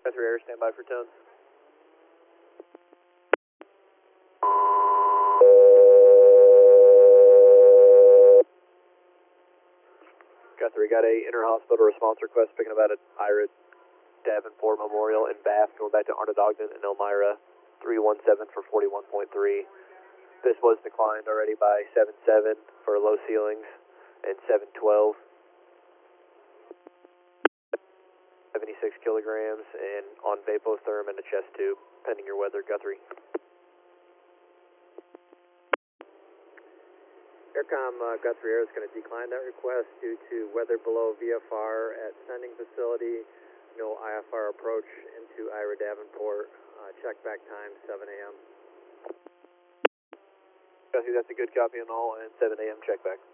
Guthrie Air, stand by for tone. Guthrie, got a inter-hospital response request picking up at Ira Davenport Memorial in Bath, going back to Arnold Ogden and Elmira 317 for 41.3. This was declined already by 77 for low ceilings and 712. 76 kilograms and on vapotherm and a chest tube, pending your weather, Guthrie. Aircom Guthrie Air is going to decline that request due to weather below VFR at sending facility, no IFR approach into Ira Davenport, check back time 7 a.m. Guthrie, that's a good copy and all, and 7 a.m. check back.